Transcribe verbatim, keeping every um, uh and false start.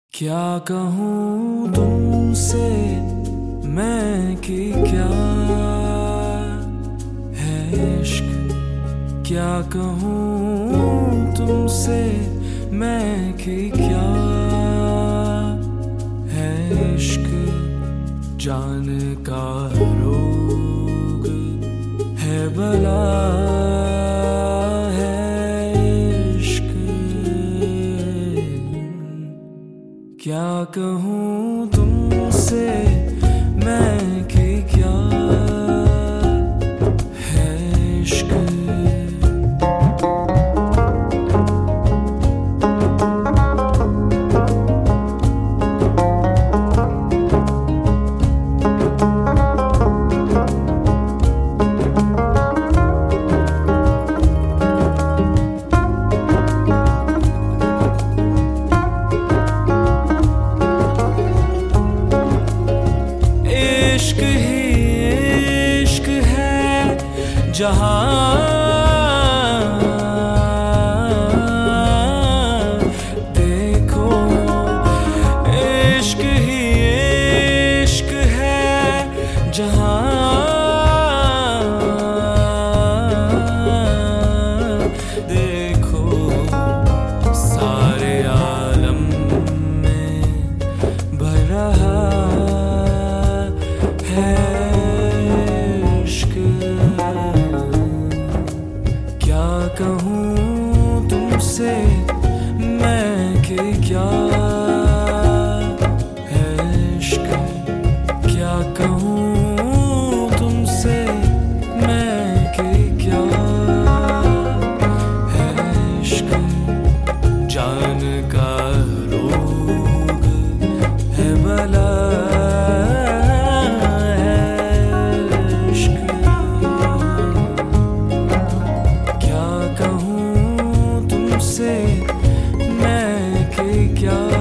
क्या कहूँ तुमसे मैं कि क्या है इश्क। क्या कहूँ तुमसे मैं कि क्या है इश्क। जान का रोग है बला है इश्क। क्या कहूँ तुमसे मैं कि क्या है इश्क। इश्क ही इश्क है जहाँ देखो। इश्क ही इश्क है जहाँ देखो। सारे आलम में भर रहा क्या कहूँ तुमसे मैं कि क्या है इश्क। क्या कहूँ तुमसे मैं कि क्या है इश्क। जान का रोग है बला मैं कि क्या